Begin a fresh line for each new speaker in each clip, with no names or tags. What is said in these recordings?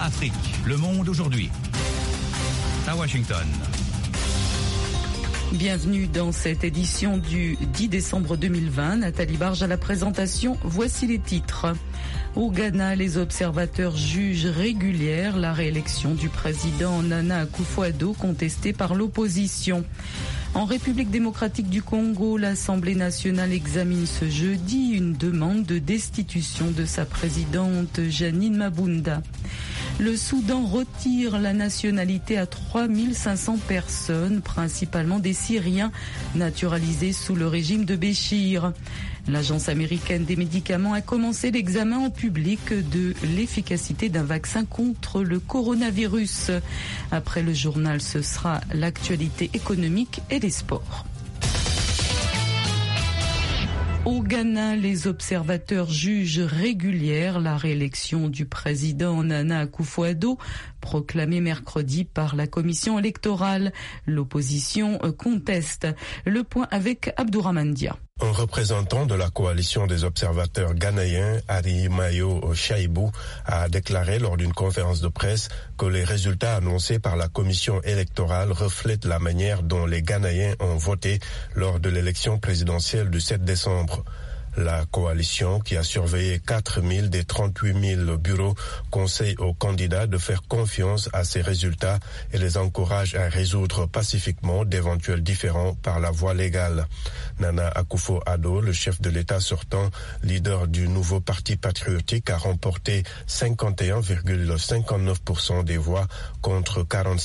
Afrique, le monde aujourd'hui. À Washington.
Bienvenue dans cette édition du 10 décembre 2020. Nathalie Barge à la présentation. Voici les titres. Au Ghana, les observateurs jugent régulière la réélection du président Nana Akufo-Addo contestée par l'opposition. En République démocratique du Congo, l'Assemblée nationale examine ce jeudi une demande de destitution de sa présidente Janine Mabunda. Le Soudan retire la nationalité à 3500 personnes, principalement des Syriens naturalisés sous le régime de Béchir. L'Agence américaine des médicaments a commencé l'examen en public de l'efficacité d'un vaccin contre le coronavirus. Après le journal, ce sera l'actualité économique et les sports. Au Ghana, les observateurs jugent régulière la réélection du président Nana Akufo-Addo, proclamée mercredi par la commission électorale. L'opposition conteste. Le point avec Abdourahmane Dia.
Un représentant de la coalition des observateurs ghanéens, Arimayo Chaibou, a déclaré lors d'une conférence de presse que les résultats annoncés par la commission électorale reflètent la manière dont les Ghanéens ont voté lors de l'élection présidentielle du 7 décembre. La coalition, qui a surveillé 4000 des 38 000 bureaux, conseille aux candidats de faire confiance à ces résultats et les encourage à résoudre pacifiquement d'éventuels différends par la voie légale. Nana Akufo-Addo, le chef de l'État sortant, leader du nouveau parti patriotique, a remporté 51,59% des voix contre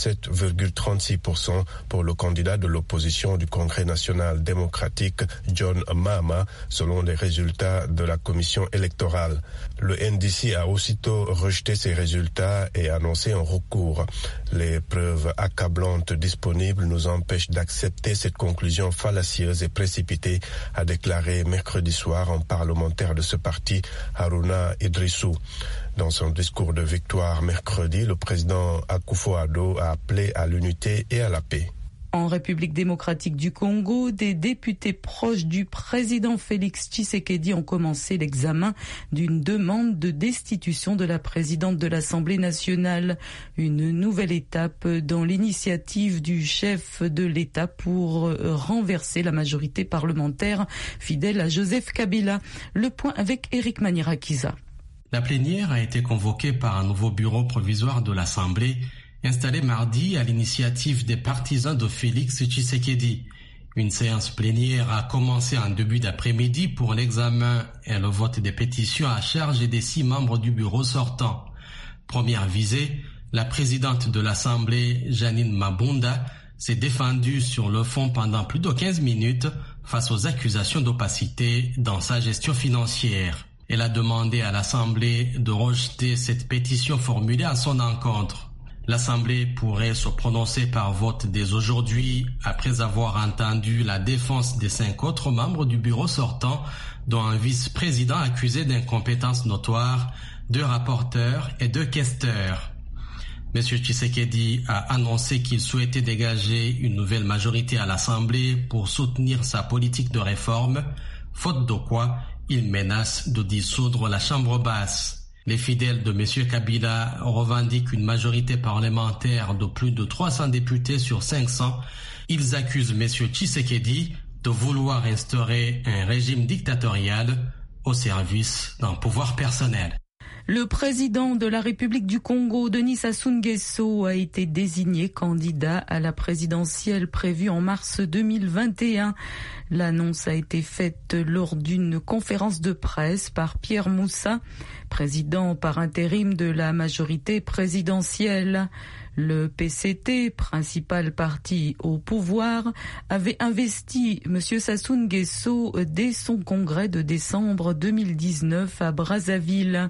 47,36% pour le candidat de l'opposition du Congrès national démocratique, John Mahama, selon les résultats de la commission électorale. Le NDC a aussitôt rejeté ces résultats et annoncé un recours. Les preuves accablantes disponibles nous empêchent d'accepter cette conclusion fallacieuse et précipitée, a déclaré mercredi soir un parlementaire de ce parti, Haruna Idrissou. Dans son discours de victoire mercredi, le président Akufo-Addo a appelé à l'unité et à la paix.
En République démocratique du Congo, des députés proches du président Félix Tshisekedi ont commencé l'examen d'une demande de destitution de la présidente de l'Assemblée nationale. Une nouvelle étape dans l'initiative du chef de l'État pour renverser la majorité parlementaire fidèle à Joseph Kabila. Le point avec Éric Manirakiza.
La plénière a été convoquée par un nouveau bureau provisoire de l'Assemblée installé mardi à l'initiative des partisans de Félix Tshisekedi. Une séance plénière a commencé en début d'après-midi pour l'examen et le vote des pétitions à charge des 6 membres du bureau sortant. Première visée, la présidente de l'Assemblée, Janine Mabunda, s'est défendue sur le fond pendant plus de 15 minutes face aux accusations d'opacité dans sa gestion financière. Elle a demandé à l'Assemblée de rejeter cette pétition formulée à son encontre. L'Assemblée pourrait se prononcer par vote dès aujourd'hui, après avoir entendu la défense des 5 autres membres du bureau sortant, dont un vice-président accusé d'incompétence notoire, 2 rapporteurs et 2 questeurs. M. Tshisekedi a annoncé qu'il souhaitait dégager une nouvelle majorité à l'Assemblée pour soutenir sa politique de réforme, faute de quoi il menace de dissoudre la Chambre basse. Les fidèles de M. Kabila revendiquent une majorité parlementaire de plus de 300 députés sur 500. Ils accusent M. Tshisekedi de vouloir instaurer un régime dictatorial au service d'un pouvoir personnel.
Le président de la République du Congo, Denis Sassou Nguesso, a été désigné candidat à la présidentielle prévue en mars 2021. L'annonce a été faite lors d'une conférence de presse par Pierre Moussa, président par intérim de la majorité présidentielle. Le PCT, principal parti au pouvoir, avait investi M. Sassou Nguesso dès son congrès de décembre 2019 à Brazzaville.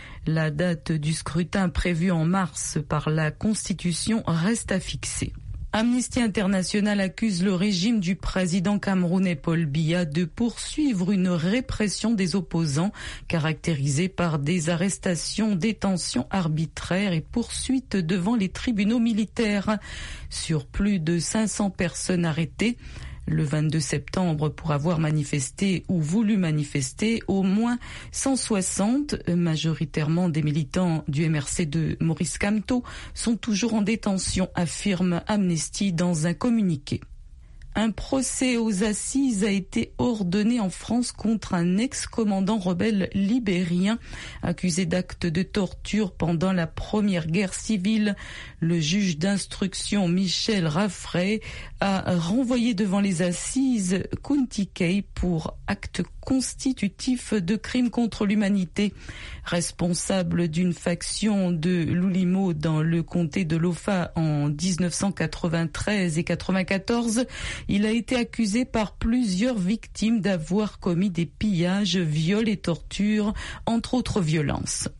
La date du scrutin prévue en mars par la Constitution reste à fixer. Amnesty International accuse le régime du président camerounais Paul Biya de poursuivre une répression des opposants caractérisée par des arrestations, détentions arbitraires et poursuites devant les tribunaux militaires. Sur plus de 500 personnes arrêtées, le 22 septembre pour avoir manifesté ou voulu manifester. Au moins 160, majoritairement des militants du MRC de Maurice Kamto, sont toujours en détention, affirme Amnesty dans un communiqué. Un procès aux assises a été ordonné en France contre un ex-commandant rebelle libérien accusé d'actes de torture pendant la première guerre civile. Le juge d'instruction Michel Raffray a renvoyé devant les assises Kunti Kay pour acte constitutif de crime contre l'humanité. Responsable d'une faction de l'Oulimo dans le comté de l'Ofa en 1993 et 1994, il a été accusé par plusieurs victimes d'avoir commis des pillages, viols et tortures, entre autres violences.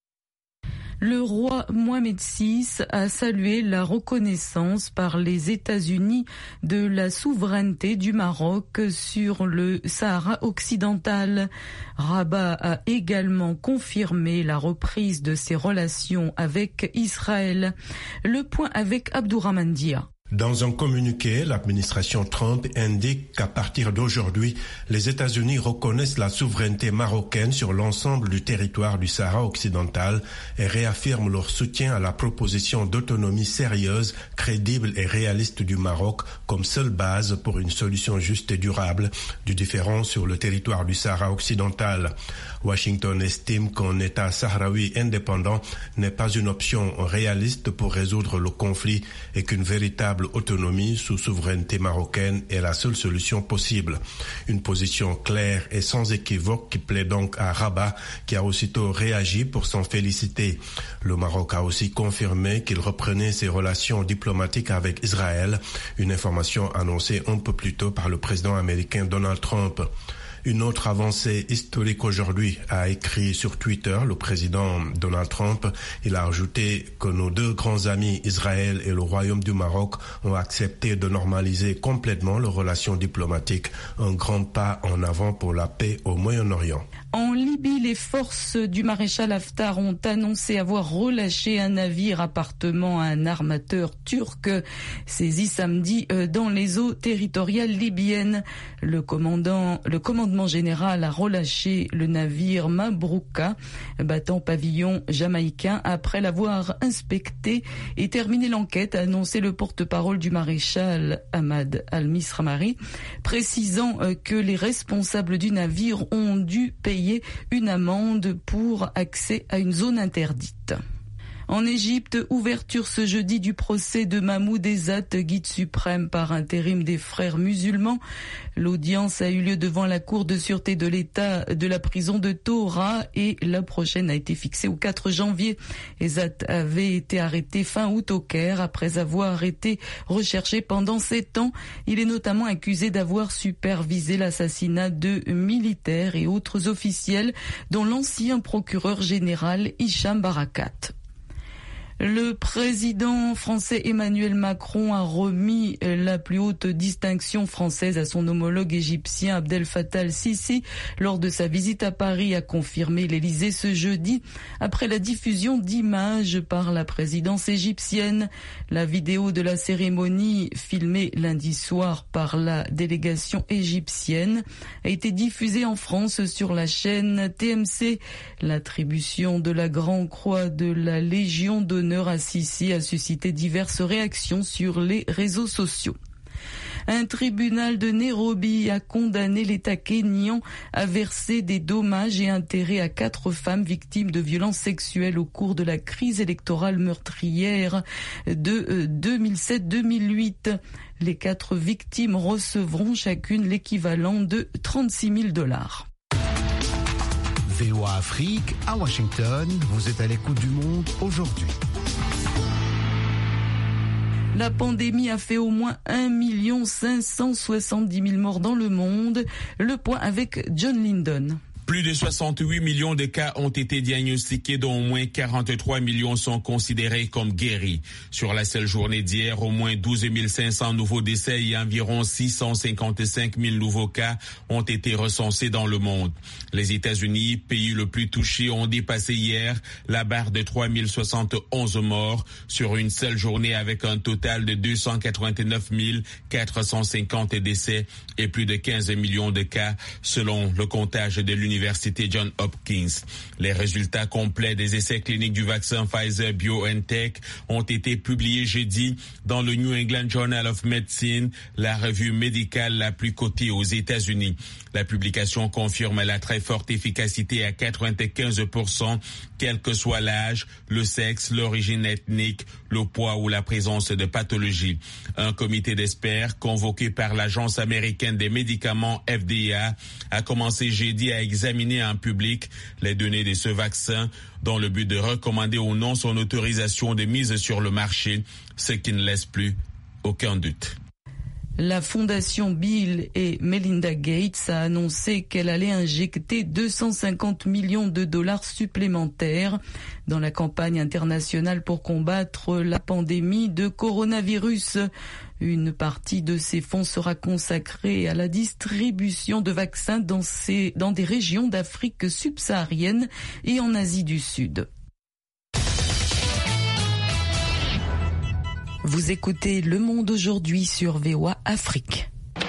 Le roi Mohamed VI a salué la reconnaissance par les États-Unis de la souveraineté du Maroc sur le Sahara occidental. Rabat a également confirmé la reprise de ses relations avec Israël. Le point avec Abdourahmane Dia.
Dans un communiqué, l'administration Trump indique qu'à partir d'aujourd'hui, les États-Unis reconnaissent la souveraineté marocaine sur l'ensemble du territoire du Sahara occidental et réaffirment leur soutien à la proposition d'autonomie sérieuse, crédible et réaliste du Maroc comme seule base pour une solution juste et durable du différend sur le territoire du Sahara occidental. Washington estime qu'un État sahraoui indépendant n'est pas une option réaliste pour résoudre le conflit et qu'une véritable autonomie sous souveraineté marocaine est la seule solution possible. Une position claire et sans équivoque qui plaît donc à Rabat, qui a aussitôt réagi pour s'en féliciter. Le Maroc a aussi confirmé qu'il reprenait ses relations diplomatiques avec Israël, une information annoncée un peu plus tôt par le président américain Donald Trump. Une autre avancée historique aujourd'hui, a écrit sur Twitter le président Donald Trump. Il a ajouté que nos deux grands amis, Israël et le Royaume du Maroc, ont accepté de normaliser complètement leurs relations diplomatiques. Un grand pas en avant pour la paix au Moyen-Orient.
En Libye, les forces du maréchal Haftar ont annoncé avoir relâché un navire appartenant à un armateur turc saisi samedi dans les eaux territoriales libyennes. Le commandement général a relâché le navire Mabrouka, battant pavillon jamaïcain, après l'avoir inspecté et terminé l'enquête, a annoncé le porte-parole du maréchal Ahmad Al-Misramari, précisant que les responsables du navire ont dû payer une amende pour accès à une zone interdite. En Égypte, ouverture ce jeudi du procès de Mahmoud Ezzat, guide suprême par intérim des frères musulmans. L'audience a eu lieu devant la cour de sûreté de l'État de la prison de Tora et la prochaine a été fixée au 4 janvier. Ezzat avait été arrêté fin août au Caire après avoir été recherché pendant 7 ans. Il est notamment accusé d'avoir supervisé l'assassinat de militaires et autres officiels, dont l'ancien procureur général Hicham Barakat. Le président français Emmanuel Macron a remis la plus haute distinction française à son homologue égyptien Abdel Fattah el-Sisi lors de sa visite à Paris, a confirmé l'Élysée ce jeudi après la diffusion d'images par la présidence égyptienne. La vidéo de la cérémonie, filmée lundi soir par la délégation égyptienne, a été diffusée en France sur la chaîne TMC. L'attribution de la Grande Croix de la Légion d'honneur à Sisi a suscité diverses réactions sur les réseaux sociaux. Un tribunal de Nairobi a condamné l'État kényan à verser des dommages et intérêts à 4 femmes victimes de violences sexuelles au cours de la crise électorale meurtrière de 2007-2008. Les 4 victimes recevront chacune l'équivalent de $36,000.
VOA Afrique, à Washington, vous êtes à l'écoute du monde aujourd'hui.
La pandémie a fait au moins 1 570 000 morts dans le monde. Le point avec John Lindon.
Plus de 68 millions de cas ont été diagnostiqués, dont au moins 43 millions sont considérés comme guéris. Sur la seule journée d'hier, au moins 12 500 nouveaux décès et environ 655 000 nouveaux cas ont été recensés dans le monde. Les États-Unis, pays le plus touché, ont dépassé hier la barre de 3 071 morts sur une seule journée, avec un total de 289 450 décès et plus de 15 millions de cas selon le comptage de l'Université Johns Hopkins. Les résultats complets des essais cliniques du vaccin Pfizer-BioNTech ont été publiés jeudi dans le New England Journal of Medicine, la revue médicale la plus cotée aux États-Unis. La publication confirme la très forte efficacité à 95%, quel que soit l'âge, le sexe, l'origine ethnique, le poids ou la présence de pathologies. Un comité d'experts convoqué par l'Agence américaine des médicaments FDA a commencé jeudi à examiner en public les données de ce vaccin dans le but de recommander ou non son autorisation de mise sur le marché, ce qui ne laisse plus aucun doute.
La fondation Bill et Melinda Gates a annoncé qu'elle allait injecter 250 millions de dollars supplémentaires dans la campagne internationale pour combattre la pandémie de coronavirus. Une partie de ces fonds sera consacrée à la distribution de vaccins dans des régions d'Afrique subsaharienne et en Asie du Sud. Vous écoutez Le Monde aujourd'hui sur VOA Afrique.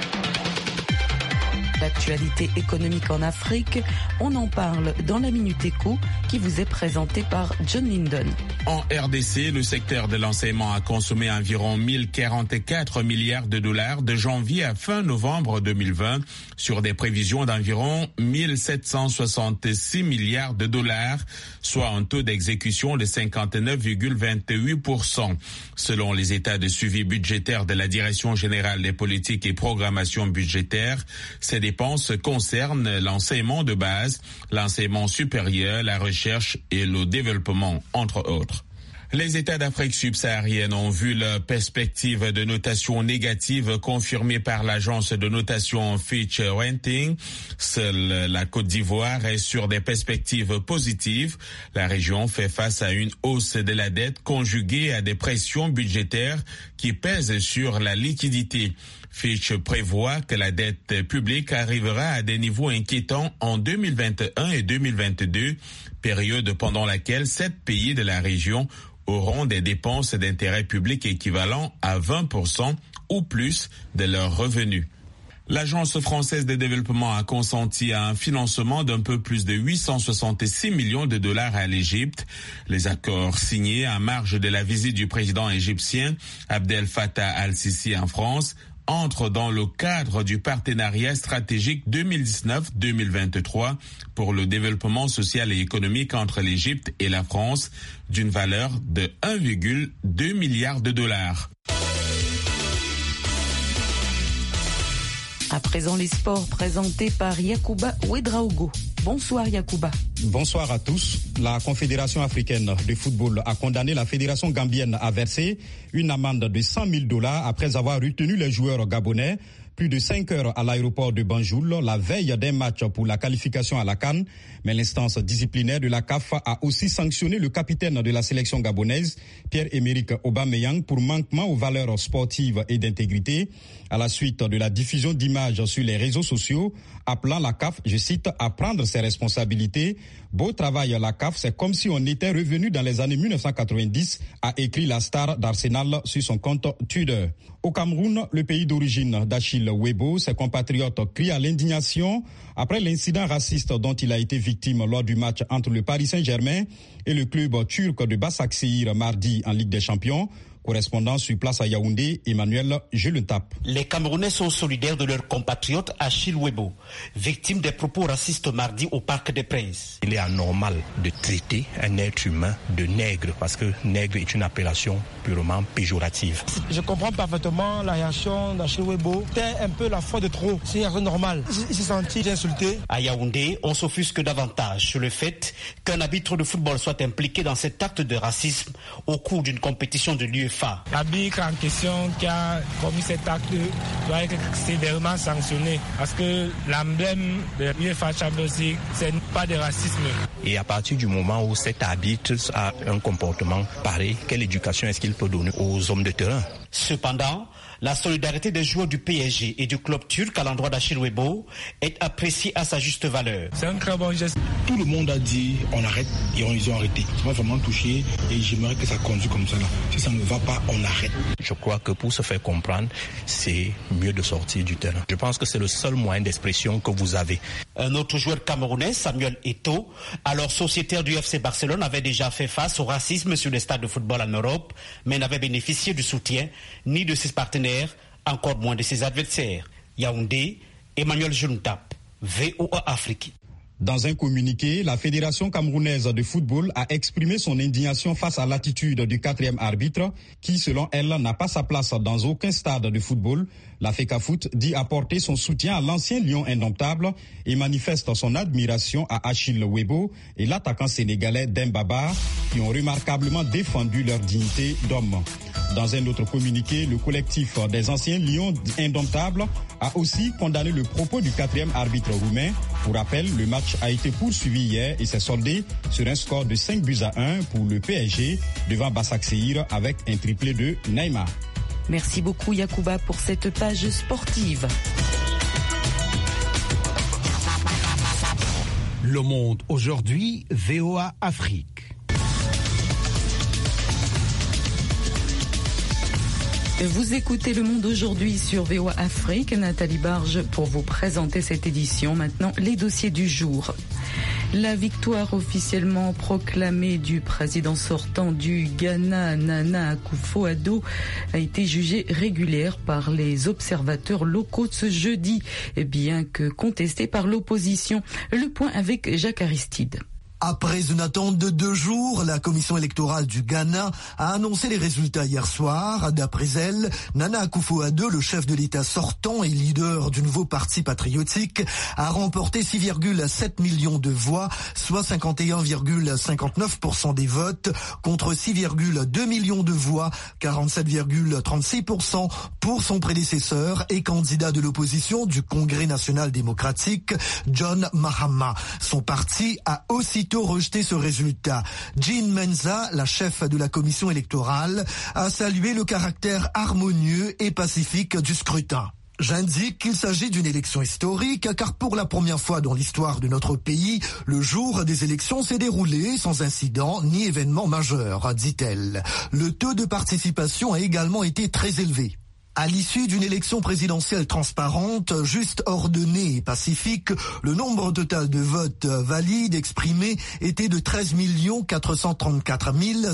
L'actualité économique en Afrique, on en parle dans la Minute Éco qui vous est présentée par John Linden.
En RDC, le secteur de l'enseignement a consommé environ 1044 milliards de dollars de janvier à fin novembre 2020 sur des prévisions d'environ 1766 milliards de dollars, soit un taux d'exécution de 59,28%. Selon les états de suivi budgétaire de la Direction générale des politiques et programmation budgétaire, ces dépenses concernent l'enseignement de base, l'enseignement supérieur, la recherche et le développement, entre autres. Les États d'Afrique subsaharienne ont vu leur perspective de notation négative confirmée par l'agence de notation Fitch Ratings. Seule la Côte d'Ivoire est sur des perspectives positives. La région fait face à une hausse de la dette conjuguée à des pressions budgétaires qui pèsent sur la liquidité. Fitch prévoit que la dette publique arrivera à des niveaux inquiétants en 2021 et 2022, période pendant laquelle 7 pays de la région auront des dépenses d'intérêt public équivalent à 20% ou plus de leurs revenus. L'Agence française de développement a consenti à un financement d'un peu plus de 866 millions de dollars à l'Égypte. Les accords signés en marge de la visite du président égyptien Abdel Fattah al-Sisi en France entre dans le cadre du partenariat stratégique 2019-2023 pour le développement social et économique entre l'Égypte et la France d'une valeur de 1,2 milliard de dollars.
À présent, les sports présentés par Yacouba Ouedraogo. Bonsoir Yacouba.
Bonsoir à tous. La Confédération africaine de football a condamné la Fédération gambienne à verser une amende de 100 000 $ après avoir retenu les joueurs gabonais plus de 5 heures à l'aéroport de Banjul la veille d'un match pour la qualification à la CAN. Mais l'instance disciplinaire de la CAF a aussi sanctionné le capitaine de la sélection gabonaise, Pierre-Emerick Aubameyang, pour manquement aux valeurs sportives et d'intégrité à la suite de la diffusion d'images sur les réseaux sociaux, appelant la CAF, je cite, à prendre ses responsabilités. Beau travail à la CAF, c'est comme si on était revenu dans les années 1990, a écrit la star d'Arsenal sur son compte Twitter. Au Cameroun, le pays d'origine d'Achille Webo, ses compatriotes crient à l'indignation après l'incident raciste dont il a été victime lors du match entre le Paris Saint-Germain et le club turc de Başakşehir mardi en Ligue des Champions. Correspondant sur place à Yaoundé, Emmanuel Julentap.
Les Camerounais sont solidaires de leur compatriote Achille Webo, victime des propos racistes mardi au Parc des Princes.
Il est anormal de traiter un être humain de nègre parce que nègre est une appellation purement péjorative.
Je comprends parfaitement la réaction d'Achille Webo. C'était un peu la fois de trop. C'est rien de normal. Il s'est senti insulté.
À Yaoundé, on s'offusque davantage sur le fait qu'un arbitre de football soit impliqué dans cet acte de racisme au cours d'une compétition de l'UEFA FIFA.
L'arbitre en question qui a commis cet acte doit être sévèrement sanctionné parce que l'emblème de l'UEFA Champions League, c'est pas de racisme.
Et à partir du moment où cet arbitre a un comportement pareil, quelle éducation est-ce qu'il peut donner aux hommes de terrain?
Cependant, la solidarité des joueurs du PSG et du club turc à l'endroit d'Achille Webo est appréciée à sa juste valeur.
C'est un très bon geste.
Tout le monde a dit on arrête et ils ont arrêté. Ça m'a vraiment touché et j'aimerais que ça continue comme ça là. Si ça ne va pas, on arrête.
Je crois que pour se faire comprendre, c'est mieux de sortir du terrain. Je pense que c'est le seul moyen d'expression que vous avez.
Un autre joueur camerounais, Samuel Eto'o, alors sociétaire du FC Barcelone, avait déjà fait face au racisme sur les stades de football en Europe, mais n'avait bénéficié du soutien ni de ses partenaires, encore moins de ses adversaires. Yaoundé, Emmanuel Juntap, VOA Afrique.
Dans un communiqué, la Fédération camerounaise de football a exprimé son indignation face à l'attitude du 4e arbitre qui, selon elle, n'a pas sa place dans aucun stade de football. La FECAFOOT dit apporter son soutien à l'ancien lion indomptable et manifeste son admiration à Achille Webo et l'attaquant sénégalais Dembaba qui ont remarquablement défendu leur dignité d'homme. Dans un autre communiqué, le collectif des anciens lions indomptables a aussi condamné le propos du 4e arbitre roumain. Pour rappel, le match a été poursuivi hier et s'est soldé sur un score de 5-1 pour le PSG devant Başakşehir avec un triplé de Neymar.
Merci beaucoup Yacouba pour cette page sportive.
Le Monde aujourd'hui, VOA Afrique.
Vous écoutez Le Monde aujourd'hui sur VOA Afrique. Nathalie Barge pour vous présenter cette édition. Maintenant, les dossiers du jour. La victoire officiellement proclamée du président sortant du Ghana, Nana Akufo-Addo, a été jugée régulière par les observateurs locaux ce jeudi, bien que contestée par l'opposition. Le point avec Jacques Aristide.
Après une attente de 2 jours, la commission électorale du Ghana a annoncé les résultats hier soir. D'après elle, Nana Akufo-Addo, le chef de l'État sortant et leader du nouveau parti patriotique, a remporté 6,7 millions de voix, soit 51,59% des votes, contre 6,2 millions de voix, 47,36% pour son prédécesseur et candidat de l'opposition du Congrès national démocratique, John Mahama. Son parti a aussitôt rejeté ce résultat. Jean Menza, la chef de la commission électorale, a salué le caractère harmonieux et pacifique du scrutin. J'indique qu'il s'agit d'une élection historique car pour la première fois dans l'histoire de notre pays, le jour des élections s'est déroulé sans incident ni événement majeur, dit-elle. Le taux de participation a également été très élevé. À l'issue d'une élection présidentielle transparente, juste, ordonnée et pacifique, le nombre total de votes valides exprimés était de 13 434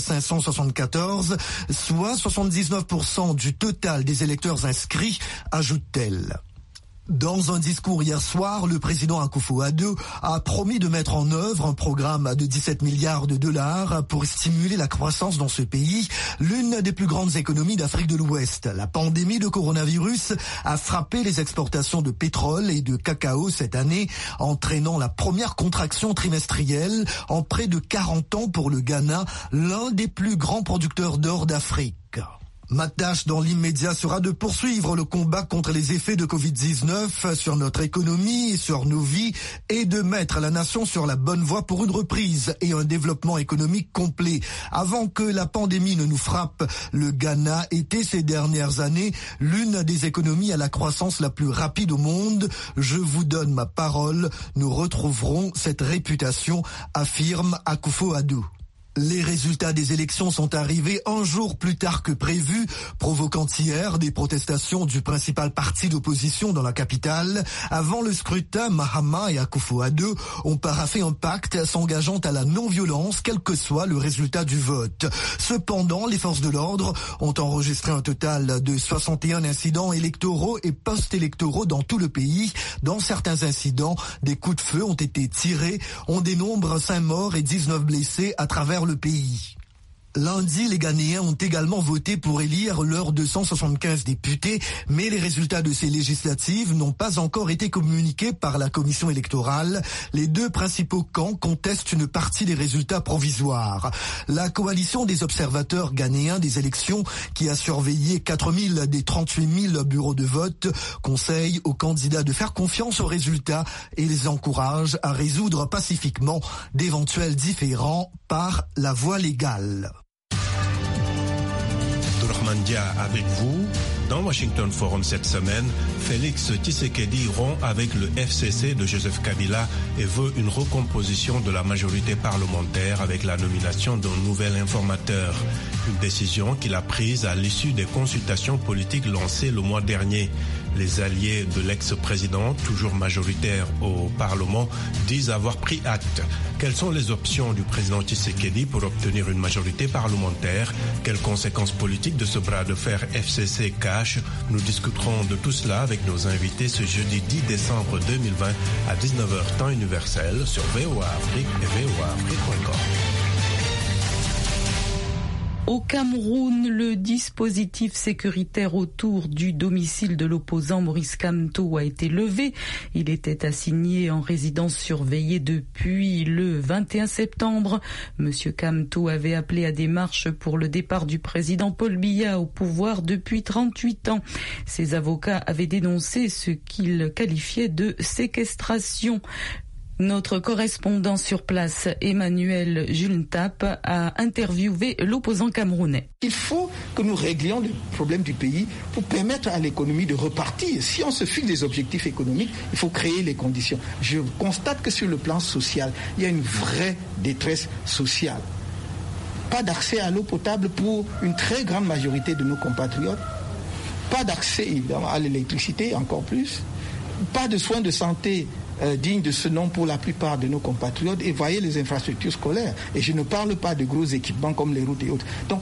574, soit 79% du total des électeurs inscrits, ajoute-t-elle. Dans un discours hier soir, le président Akufo-Addo a promis de mettre en œuvre un programme de 17 milliards de dollars pour stimuler la croissance dans ce pays, l'une des plus grandes économies d'Afrique de l'Ouest. La pandémie de coronavirus a frappé les exportations de pétrole et de cacao cette année, entraînant la première contraction trimestrielle en près de 40 ans pour le Ghana, l'un des plus grands producteurs d'or d'Afrique. Ma tâche dans l'immédiat sera de poursuivre le combat contre les effets de Covid-19 sur notre économie et sur nos vies et de mettre la nation sur la bonne voie pour une reprise et un développement économique complet. Avant que la pandémie ne nous frappe, le Ghana était ces dernières années l'une des économies à la croissance la plus rapide au monde. Je vous donne ma parole, nous retrouverons cette réputation, affirme Akufo-Addo. Les résultats des élections sont arrivés un jour plus tard que prévu, provoquant hier des protestations du principal parti d'opposition dans la capitale. Avant le scrutin, Mahama et Akufo-Addo ont paraphé un pacte s'engageant à la non-violence, quel que soit le résultat du vote. Cependant, les forces de l'ordre ont enregistré un total de 61 incidents électoraux et post-électoraux dans tout le pays. Dans certains incidents, des coups de feu ont été tirés. On dénombre 5 morts et 19 blessés à travers le pays. Lundi, les Ghanéens ont également voté pour élire leurs 275 députés, mais les résultats de ces législatives n'ont pas encore été communiqués par la commission électorale. Les deux principaux camps contestent une partie des résultats provisoires. La coalition des observateurs ghanéens des élections, qui a surveillé 4000 des 38 000 bureaux de vote, conseille aux candidats de faire confiance aux résultats et les encourage à résoudre pacifiquement d'éventuels différends par la voie légale.
Mandia avec vous. Dans Washington Forum cette semaine, Félix Tshisekedi rompt avec le FCC de Joseph Kabila et veut une recomposition de la majorité parlementaire avec la nomination d'un nouvel informateur. Une décision qu'il a prise à l'issue des consultations politiques lancées le mois dernier. Les alliés de l'ex-président, toujours majoritaires au Parlement, disent avoir pris acte. Quelles sont les options du président Tshisekedi pour obtenir une majorité parlementaire? Quelles conséquences politiques de ce bras de fer FCC cache? Nous discuterons de tout cela avec nos invités ce jeudi 10 décembre 2020 à 19h temps universel sur VOA Afrique et voaafrique.com.
Au Cameroun, le dispositif sécuritaire autour du domicile de l'opposant Maurice Kamto a été levé. Il était assigné en résidence surveillée depuis le 21 septembre. Monsieur Kamto avait appelé à des marches pour le départ du président Paul Biya au pouvoir depuis 38 ans. Ses avocats avaient dénoncé ce qu'ils qualifiaient de séquestration. Notre correspondant sur place, Emmanuel Julntap, a interviewé l'opposant camerounais.
Il faut que nous réglions le problème du pays pour permettre à l'économie de repartir. Si on se fixe des objectifs économiques, il faut créer les conditions. Je constate que sur le plan social, il y a une vraie détresse sociale. Pas d'accès à l'eau potable pour une très grande majorité de nos compatriotes. Pas d'accès évidemment à l'électricité, encore plus. Pas de soins de santé digne de ce nom pour la plupart de nos compatriotes, et voyez les infrastructures scolaires. Et je ne parle pas de gros équipements comme les routes et autres. Donc,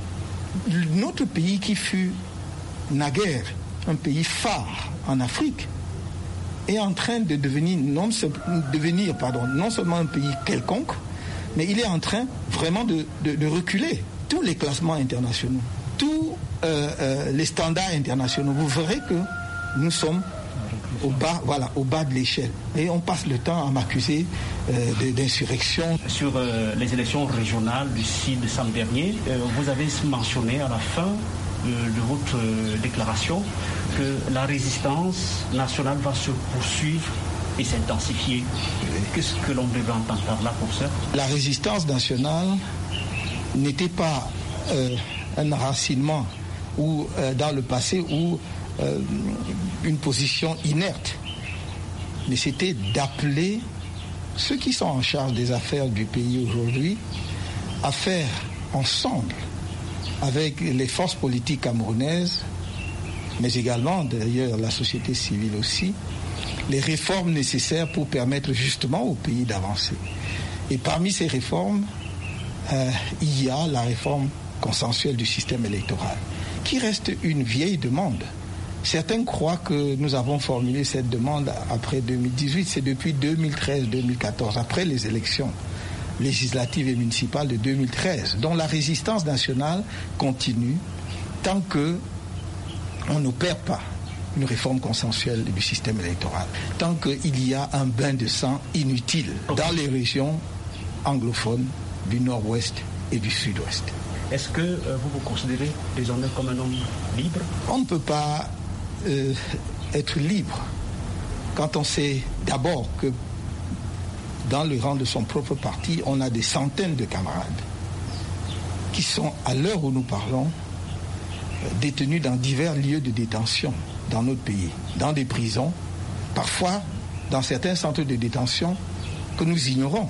notre pays qui fut naguère un pays phare en Afrique est en train de devenir non seulement un pays quelconque, mais il est en train vraiment de reculer. Tous les classements internationaux, tous les standards internationaux, vous verrez que nous sommes au bas de l'échelle. Et on passe le temps à m'accuser d'insurrection.
Sur les élections régionales du 6 décembre dernier, vous avez mentionné à la fin de votre déclaration que la résistance nationale va se poursuivre et s'intensifier. Qu'est-ce que l'on devait entendre par là pour ça?
La résistance nationale n'était pas un enracinement ou dans le passé où une position inerte, mais c'était d'appeler ceux qui sont en charge des affaires du pays aujourd'hui à faire ensemble avec les forces politiques camerounaises, mais également d'ailleurs la société civile aussi, les réformes nécessaires pour permettre justement au pays d'avancer. Et parmi ces réformes, il y a la réforme consensuelle du système électoral, qui reste une vieille demande. Certains croient que nous avons formulé cette demande après 2018. C'est depuis 2013-2014, après les élections législatives et municipales de 2013, dont la résistance nationale continue tant qu'on n'opère pas une réforme consensuelle du système électoral, tant qu'il y a un bain de sang inutile dans les régions anglophones du nord-ouest et du sud-ouest.
Est-ce que vous vous considérez désormais comme un homme libre?
On ne peut pas être libre quand on sait d'abord que dans le rang de son propre parti, on a des centaines de camarades qui sont, à l'heure où nous parlons, détenus dans divers lieux de détention dans notre pays, dans des prisons, parfois dans certains centres de détention que nous ignorons.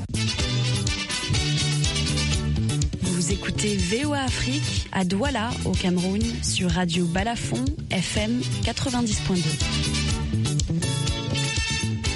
Vous écoutez VOA Afrique à Douala, au Cameroun, sur Radio Balafon, FM 90.2.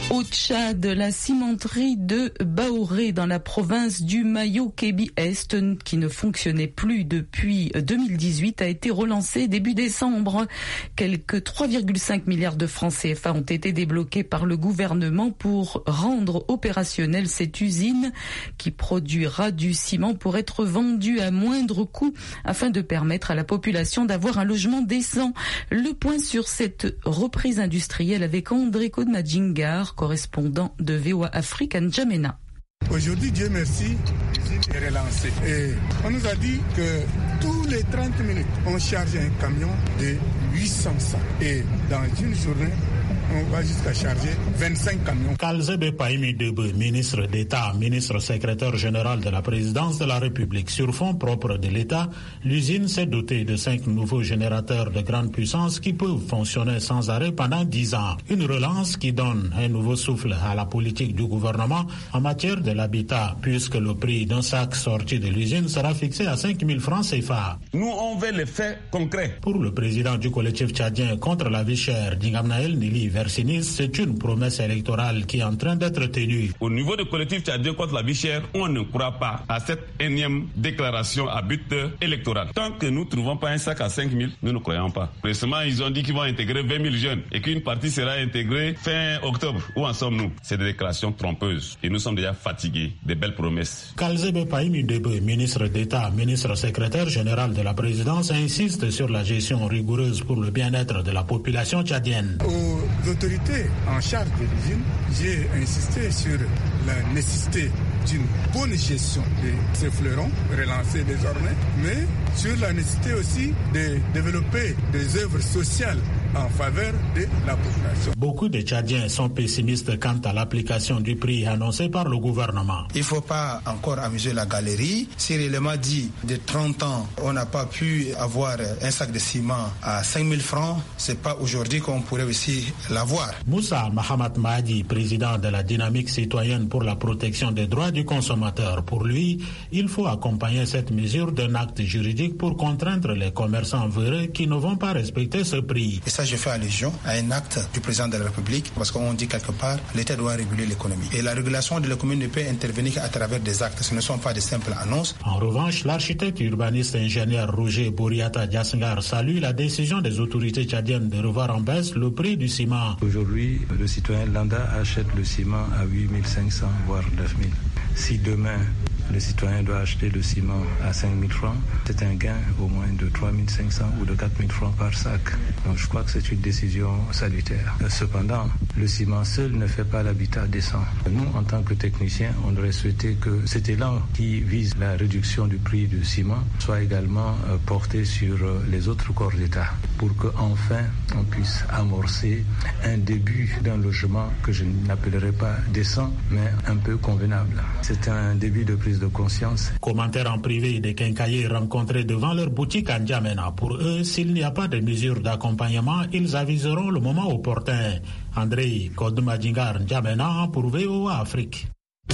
Au Tchad, la cimenterie de Baoré dans la province du Mayo-Kébi-Est, qui ne fonctionnait plus depuis 2018, a été relancée début décembre. Quelques 3,5 milliards de francs CFA ont été débloqués par le gouvernement pour rendre opérationnelle cette usine qui produira du ciment pour être vendu à moindre coût afin de permettre à la population d'avoir un logement décent. Le point sur cette reprise industrielle avec André Kodmadjingar, correspondant de VOA Afrique à N'Djamena.
Aujourd'hui, Dieu merci, l'usine est relancée. Et on nous a dit que tous les 30 minutes, on charge un camion de 800 sacs. Et dans une journée, on va jusqu'à charger 25 camions.
Kalzebe Paimi Debe, ministre d'État, ministre secrétaire général de la présidence de la République. Sur fonds propres de l'État, l'usine s'est dotée de 5 nouveaux générateurs de grande puissance qui peuvent fonctionner sans arrêt pendant 10 ans. Une relance qui donne un nouveau souffle à la politique du gouvernement en matière de l'habitat, puisque le prix d'un sac sorti de l'usine sera fixé à 5 000 francs CFA.
Nous, on veut les faits concrets.
Pour le président du collectif tchadien contre la vie chère, Dingamnaël Nili Versinis, c'est une promesse électorale qui est en train d'être tenue.
Au niveau du collectif tchadien contre la vie chère, on ne croit pas à cette énième déclaration à but électoral. Tant que nous ne trouvons pas un sac à 5 000, nous ne croyons pas. Récemment, ils ont dit qu'ils vont intégrer 20 000 jeunes et qu'une partie sera intégrée fin octobre. Où en sommes-nous? C'est des déclarations trompeuses et nous sommes déjà fatigués des belles promesses.
Kalzebe Paimi Debe, ministre d'État, ministre secrétaire général de la présidence, insiste sur la gestion rigoureuse pour le bien-être de la population tchadienne.
Aux autorités en charge de l'usine, j'ai insisté sur la nécessité d'une bonne gestion de ces fleurons, relancés désormais, mais sur la nécessité aussi de développer des œuvres sociales en faveur de la population.
Beaucoup de Tchadiens sont pessimistes quant à l'application du prix annoncé par le gouvernement.
Il ne faut pas encore amuser la galerie. Si réellement dit de 30 ans, on n'a pas pu avoir un sac de ciment à 5 000 francs, ce n'est pas aujourd'hui qu'on pourrait aussi l'avoir.
Moussa Mahamat Mahdi, président de la dynamique citoyenne pour la protection des droits du consommateur. Pour lui, il faut accompagner cette mesure d'un acte juridique pour contraindre les commerçants véreux qui ne vont pas respecter ce prix.
Et ça, je fais allusion à un acte du président de la République parce qu'on dit quelque part, l'État doit réguler l'économie. Et la régulation de l'économie ne peut intervenir qu'à travers des actes. Ce ne sont pas de simples annonces.
En revanche, l'architecte urbaniste ingénieur Roger Bouriata Diasngar salue la décision des autorités tchadiennes de revoir en baisse le prix du ciment.
Aujourd'hui, le citoyen lambda achète le ciment à 8 500 voire 9 000. Si demain, le citoyen doit acheter le ciment à 5 000 francs, c'est un gain au moins de 3 500 ou de 4 000 francs par sac. Donc je crois que c'est une décision salutaire. Cependant, le ciment seul ne fait pas l'habitat décent. Nous, en tant que techniciens, on aurait souhaité que cet élan qui vise la réduction du prix du ciment soit également porté sur les autres corps d'État pour qu'enfin on puisse amorcer un début d'un logement que je n'appellerai pas décent, mais un peu convenable. C'est un début de prise de conscience.
Commentaire en privé des quincailliers rencontrés devant leur boutique à N'Djamena. Pour eux, s'il n'y a pas de mesures d'accompagnement, ils aviseront le moment opportun. André Kodmadjingar, N'Djamena pour VOA Afrique.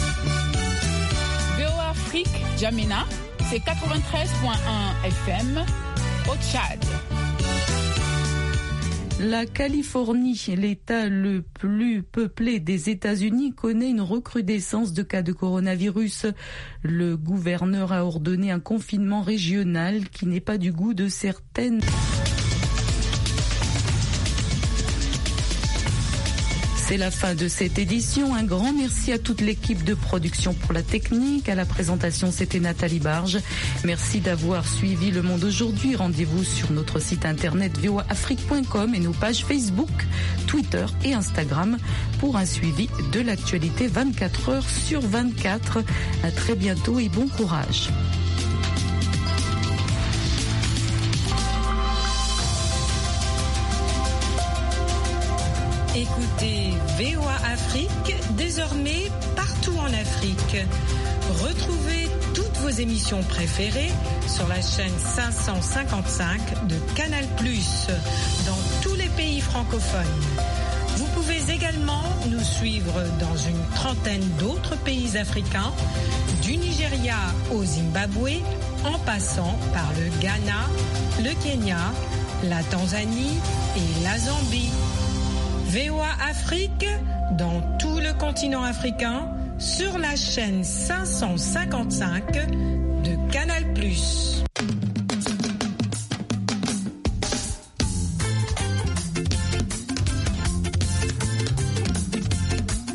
VOA Afrique, N'Djamena, c'est 93.1 FM au Tchad.
La Californie, l'État le plus peuplé des États-Unis, connaît une recrudescence de cas de coronavirus. Le gouverneur a ordonné un confinement régional qui n'est pas du goût de certaines. C'est la fin de cette édition. Un grand merci à toute l'équipe de production pour la technique. À la présentation, c'était Nathalie Barge. Merci d'avoir suivi Le Monde aujourd'hui. Rendez-vous sur notre site internet voaafrique.com et nos pages Facebook, Twitter et Instagram pour un suivi de l'actualité 24 heures sur 24. À très bientôt et bon courage.
Écoutez VOA Afrique, désormais partout en Afrique. Retrouvez toutes vos émissions préférées sur la chaîne 555 de Canal+, dans tous les pays francophones. Vous pouvez également nous suivre dans une trentaine d'autres pays africains, du Nigeria au Zimbabwe, en passant par le Ghana, le Kenya, la Tanzanie et la Zambie. VOA Afrique dans tout le continent africain sur la chaîne 555 de Canal+.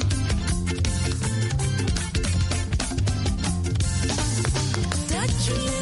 Touching